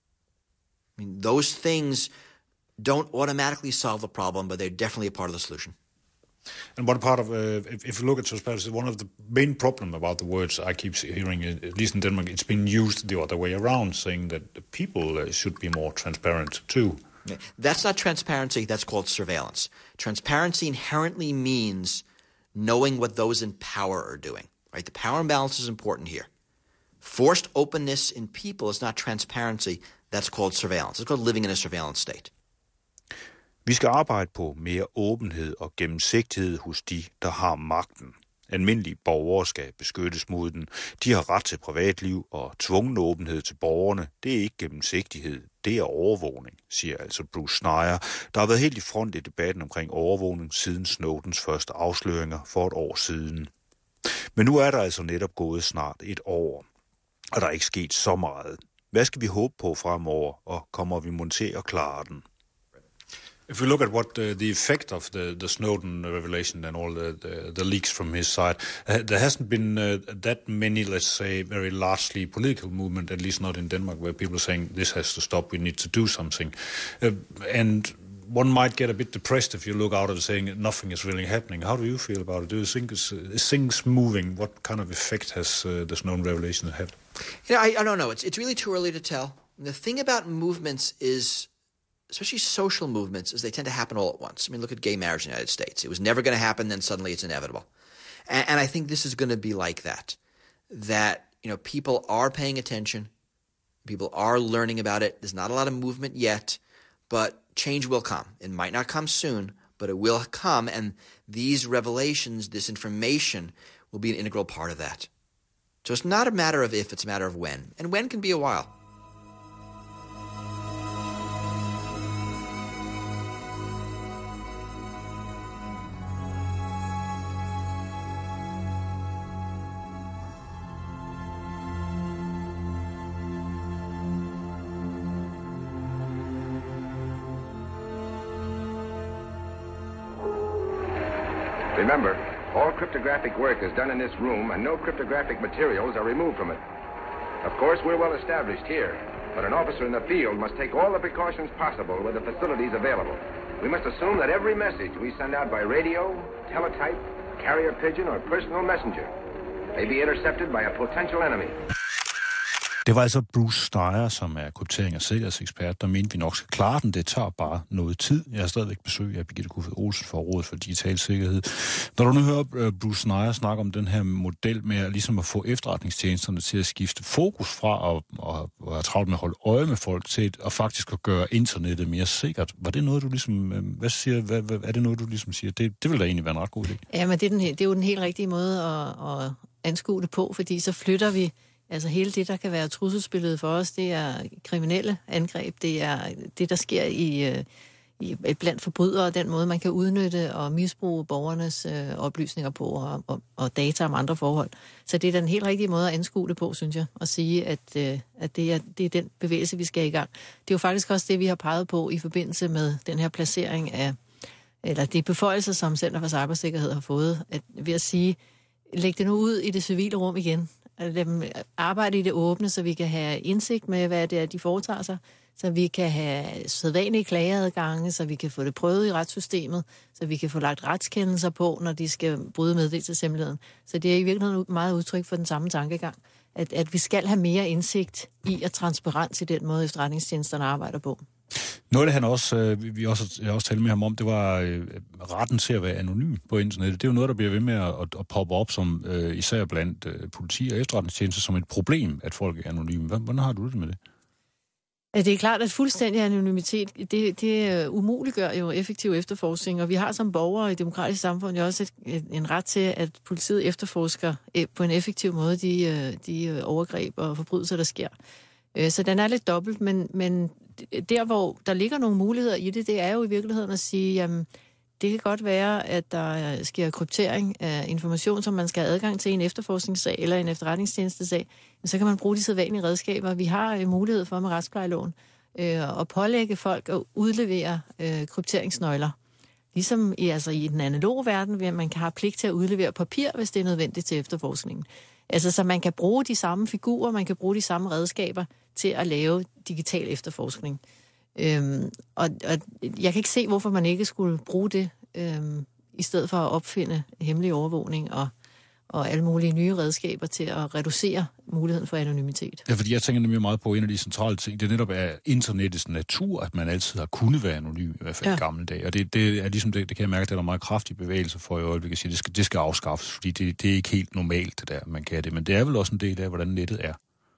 I mean, those things don't automatically solve the problem, but they're definitely a part of the solution. And one part of, if you look at transparency, one of the main problem about the words I keep hearing, at least in Denmark, it's been used the other way around, saying that the people should be more transparent too. Yeah. That's not transparency, that's called surveillance. Transparency inherently means knowing what those in power are doing. Right? The power imbalance is important here. Forced openness in people is not transparency, that's called surveillance. It's called living in a surveillance state. Vi skal arbejde på mere åbenhed og gennemsigtighed hos de, der har magten. Almindelige borgere skal beskyttes mod den. De har ret til privatliv og tvungen åbenhed til borgerne. Det er ikke gennemsigtighed, det er overvågning, siger altså Bruce Schneier, der har været helt i front i debatten omkring overvågning siden Snowdens første afsløringer for et år siden. Men nu er der altså netop gået snart et år, og der er ikke sket så meget. Hvad skal vi håbe på fremover, og kommer vi mon til at klare den? If we look at what the effect of the Snowden revelation and all the leaks from his side, there hasn't been that many, let's say, very largely political movement, at least not in Denmark, where people are saying this has to stop, we need to do something. And one might get a bit depressed if you look out and saying nothing is really happening. How do you feel about it? Do you think is things moving? What kind of effect has the Snowden revelation had? I don't know. It's really too early to tell. The thing about movements is, especially social movements, is they tend to happen all at once. I mean, look at gay marriage in the United States. It was never going to happen, then suddenly it's inevitable. And I think this is going to be like that. That, people are paying attention. People are learning about it. There's not a lot of movement yet, but change will come. It might not come soon, but it will come, and these revelations, this information, will be an integral part of that. So it's not a matter of if, it's a matter of when. And when can be a while. Remember, all cryptographic work is done in this room and no cryptographic materials are removed from it. Of course, we're well established here, but an officer in the field must take all the precautions possible with the facilities available. We must assume that every message we send out by radio, teletype, carrier pigeon, or personal messenger may be intercepted by a potential enemy. Det var altså Bruce Schneier, som er kryptering- og sikkerhedsekspert, der mente, vi nok skal klare den. Det tager bare noget tid. Jeg har stadigvæk besøg af Birgitte Kofod Olsen fra Rådet for Digital Sikkerhed. Når du nu hører Bruce Schneier snakke om den her model med ligesom at få efterretningstjenesterne til at skifte fokus fra at have travlt med at holde øje med folk til at faktisk at gøre internettet mere sikkert. Var det noget, du ligesom... er det noget, du ligesom siger? Det vil da egentlig være en ret god idé. Ja, men det er jo den helt rigtige måde at anskue det på, fordi så flytter vi... Altså hele det, der kan være trusselsbilledet for os, det er kriminelle angreb, det er det, der sker i blandt forbrydere, den måde, man kan udnytte og misbruge borgernes oplysninger på og data om andre forhold. Så det er den helt rigtige måde at anskue det på, synes jeg, og sige, at det er den bevægelse, vi skal i gang. Det er jo faktisk også det, vi har peget på i forbindelse med den her placering af, eller de beføjelser, som Center for Cybersikkerhed har fået, at ved at sige, læg det nu ud i det civile rum igen, arbejde i det åbne, så vi kan have indsigt med, hvad det er, de foretager sig, så vi kan have sædvanlige klageadgange, så vi kan få det prøvet i retssystemet, så vi kan få lagt retskendelser på, når de skal bryde meddelelseshemmeligheden. Så det er i virkeligheden meget udtryk for den samme tankegang, at vi skal have mere indsigt i og transparens i den måde, efterretningstjenesterne arbejder på. Noget af det, jeg også talte med ham om, det var retten til at være anonym på internettet. Det er jo noget, der bliver ved med at poppe op, som især blandt politi og efterretningstjenester, som et problem, at folk er anonyme. Hvordan har du det med det? Det er klart, at fuldstændig anonymitet, det umuliggør jo effektiv efterforskning, og vi har som borgere i demokratisk samfund jo også en ret til, at politiet efterforsker på en effektiv måde de overgreb og forbrydelser, der sker. Så den er lidt dobbelt, men der, hvor der ligger nogle muligheder i det, det er jo i virkeligheden at sige, jamen, det kan godt være, at der sker kryptering af information, som man skal have adgang til i en efterforskningssag eller en efterretningstjenestesag, men så kan man bruge de sædvanlige redskaber. Vi har mulighed for med retsplejeloven at pålægge folk at udlevere krypteringsnøgler. Ligesom i den analoge verden, hvor man kan have pligt til at udlevere papir, hvis det er nødvendigt til efterforskningen. Altså, så man kan bruge de samme figurer, man kan bruge de samme redskaber til at lave digital efterforskning. Og jeg kan ikke se, hvorfor man ikke skulle bruge det, i stedet for at opfinde hemmelig overvågning og alle mulige nye redskaber til at reducere muligheden for anonymitet. Ja, fordi jeg tænker nemlig meget på en af de centrale ting. Det netop er internettets natur, at man altid har kunnet være anonym, i hvert fald i gamle dage. Og det er ligesom det kan jeg mærke, at der er meget kraftig bevægelse for i øjeblikket. Sige, det skal afskaffes, fordi det er ikke helt normalt, det der, man kan det. Men det er vel også en del af, hvordan nettet er.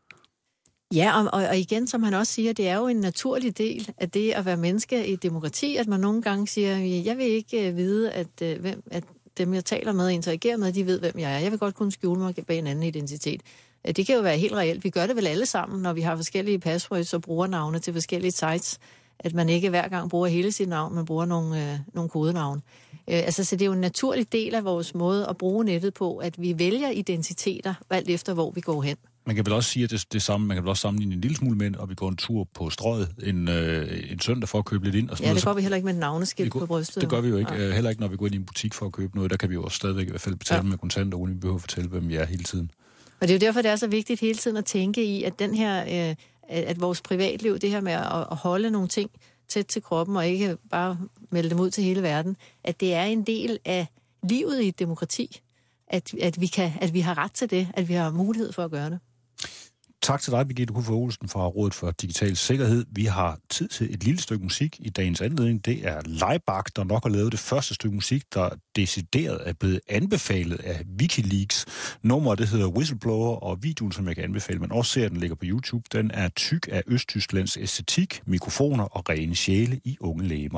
Ja, og igen, som han også siger, det er jo en naturlig del af det at være menneske i et demokrati, at man nogle gange siger, jeg vil ikke vide, dem, jeg taler med og interagerer med, de ved, hvem jeg er. Jeg vil godt kunne skjule mig bag en anden identitet. Det kan jo være helt reelt. Vi gør det vel alle sammen, når vi har forskellige passwords og brugernavne til forskellige sites, at man ikke hver gang bruger hele sit navn, man bruger nogle kodenavne. Så det er jo en naturlig del af vores måde at bruge nettet på, at vi vælger identiteter, alt efter hvor vi går hen. Man kan vel også sige, at det samme, man kan vel også sammenligne en lille smule med, og vi går en tur på Strøget en søndag for at købe lidt ind. Og sådan noget. Det går vi heller ikke med et navneskilt på brystet. Det gør vi jo ikke. Ja. Heller ikke, når vi går ind i en butik for at købe noget. Der kan vi jo også stadigvæk i hvert fald betale med kontanter, uden vi behøver at fortælle, hvem vi er hele tiden. Og det er jo derfor, det er så vigtigt hele tiden at tænke i, at den her, at vores privatliv, det her med at holde nogle ting tæt til kroppen, og ikke bare melde dem ud til hele verden, at det er en del af livet i et demokrati. At vi har ret til det, at vi har mulighed for at gøre det. Tak til dig, Birgitte Kuffer Olsen fra Rådet for Digital Sikkerhed. Vi har tid til et lille stykke musik i dagens anledning. Det er Leibach, der nok har lavet det første stykke musik, der decideret er blevet anbefalet af WikiLeaks. Nummeret, det hedder Whistleblower, og videoen, som jeg kan anbefale, men også ser, den ligger på YouTube, den er tyk af Østtysklands æstetik, mikrofoner og rene sjæle i unge legemer.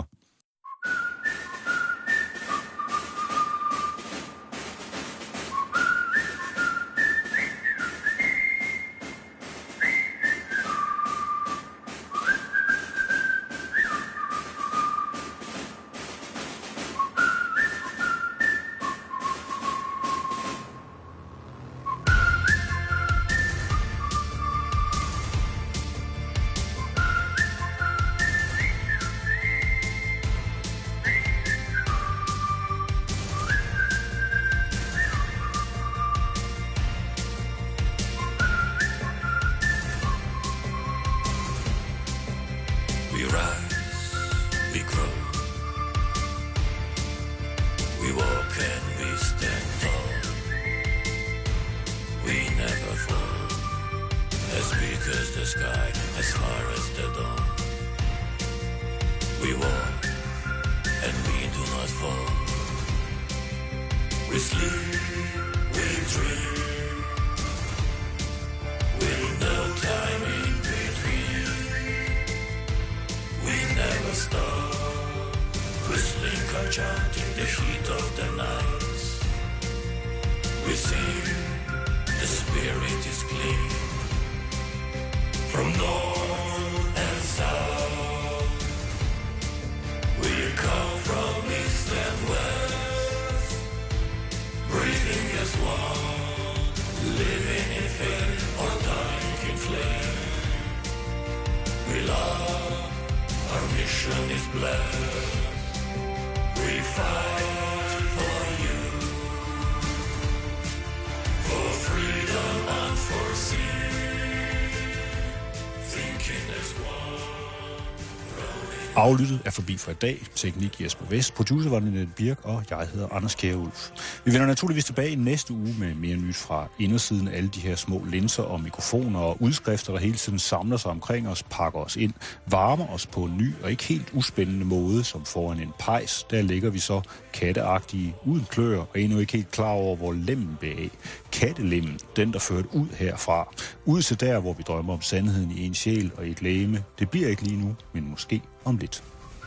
Aflyttet er forbi for i dag. Teknik Jesper Vest, producer var Nette Birk, og jeg hedder Anders Kjærulf. Vi vender naturligvis tilbage i næste uge med mere nyt fra indersiden af alle de her små linser og mikrofoner og udskrifter, der hele tiden samler sig omkring os, pakker os ind, varmer os på en ny og ikke helt uspændende måde, som foran en pejs. Der ligger vi så katteagtige, uden klør og endnu ikke helt klar over, hvor lemmen blev af. Kattelemmen, den der førte ud herfra. Ud til der, hvor vi drømmer om sandheden i en sjæl og i et legeme. Det bliver ikke lige nu, men måske om lidt.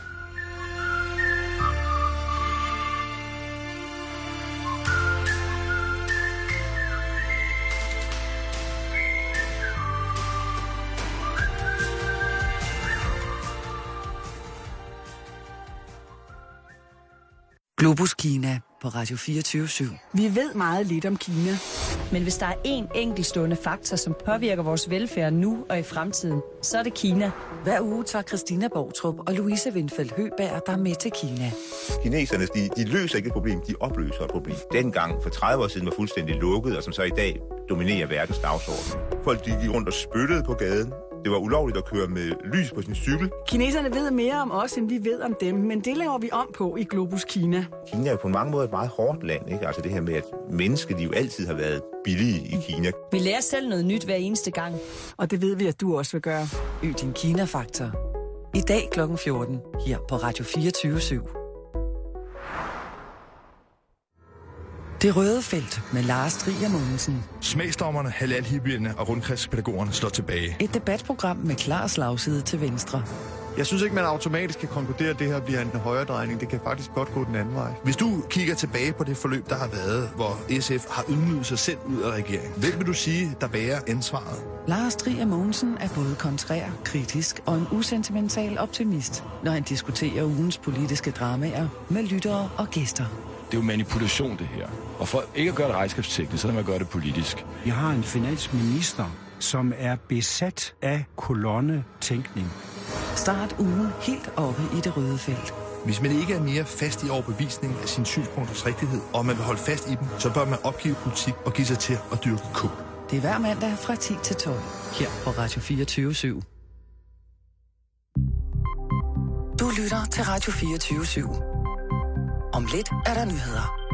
Globus Kina på Radio 24/7. Vi ved meget lidt om Kina. Men hvis der er én enkeltstående faktor, som påvirker vores velfærd nu og i fremtiden, så er det Kina. Hver uge tager Christina Borgtrup og Louise Windfeldt Høgberg der med til Kina. Kineserne, de løser ikke et problem, de opløser et problem. Dengang for 30 år siden var fuldstændig lukket, og som så i dag dominerer verdens dagsorden. Folk de gik rundt og spyttede på gaden. Det var ulovligt at køre med lys på sin cykel. Kineserne ved mere om os, end vi ved om dem, men det laver vi om på i Globus Kina. Kina er på mange måder et meget hårdt land, ikke? Altså det her med, at menneskeliv altid har været billige i Kina. Vi lærer selv noget nyt hver eneste gang. Og det ved vi, at du også vil gøre. Øg din Kina-faktor. I dag kl. 14 her på Radio 24/7. Det røde felt med Lars Trier Mogensen. Smagsdommerne, halalhippierne og rundkredspædagogerne slår tilbage. Et debatprogram med klar slagside til venstre. Jeg synes ikke, man automatisk kan konkludere, at det her bliver en højredrejning. Det kan faktisk godt gå den anden vej. Hvis du kigger tilbage på det forløb, der har været, hvor SF har ydmyget sig selv ud af regeringen, hvem vil du sige, der bærer ansvaret? Lars Trier Mogensen er både kontrær, kritisk og en usentimental optimist, når han diskuterer ugens politiske dramaer med lyttere og gæster. Det er jo manipulation, det her. Og for ikke at gøre det regnskabsteknisk, så lad man gøre det politisk. Vi har en finansminister, som er besat af kolonnetænkning. Start ugen helt oppe i det røde felt. Hvis man ikke er mere fast i overbevisningen af sin synspunkters rigtighed, og man vil holde fast i dem, så bør man opgive politik og give sig til at dyrke kål. Det er hver mandag fra 10 til 12, her på Radio 24/7. Du lytter til Radio 24/7. Om lidt er der nyheder.